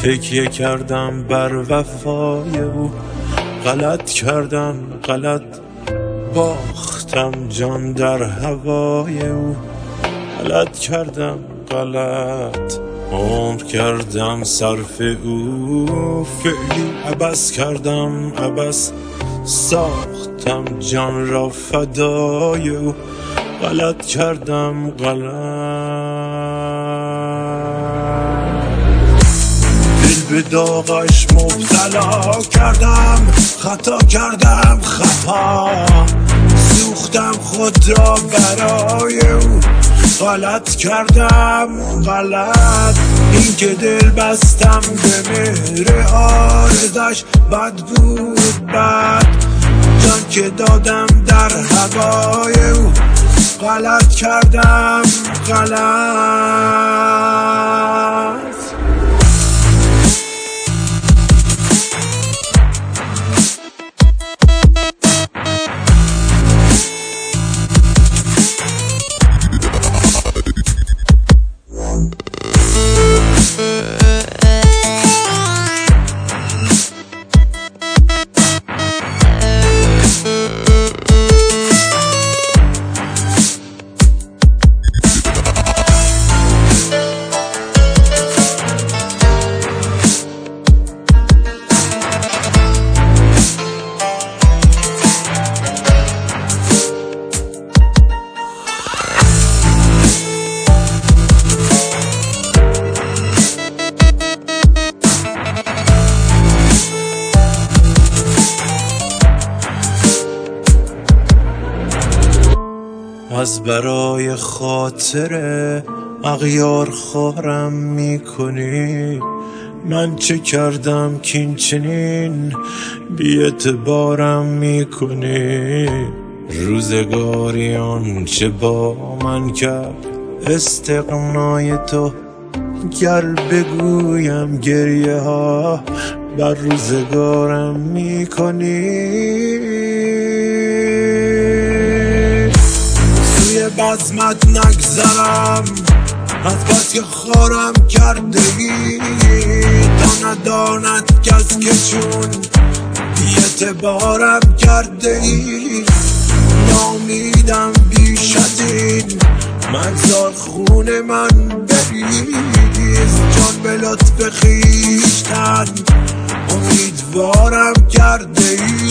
تکیه کردم بر وفای او، غلط کردم غلط باختم جان در هوای او، غلط کردم غلط عمر کردم صرف او، فعلی عبث کردم عبث ساختم جان را فدای او، غلط کردم غلط دل به داغش مبتلا کردم، خطا کردم خطا سوختم خود را برای او، غلط کردم غلط این که دل بستم به مهر عارضش، بد بود بد جان که دادم در هوای او، غلط کردم غلط. از برای خاطر اغیار خارم میکنی، من چه کردم که این چنین بی اعتبارم میکنی، روزگاری آنچه با من کرد استغنای تو، گر بگویم گریه ها بر روزگارم میکنی، بزمت نگذرم از بس که خارم کرده ای، تا نداند کس که چون بی اعتبارم کرده ای، نامیدم بیش از این مگذار خون من بریز، جان به لطف خویشتن امیدوارم کرده ای،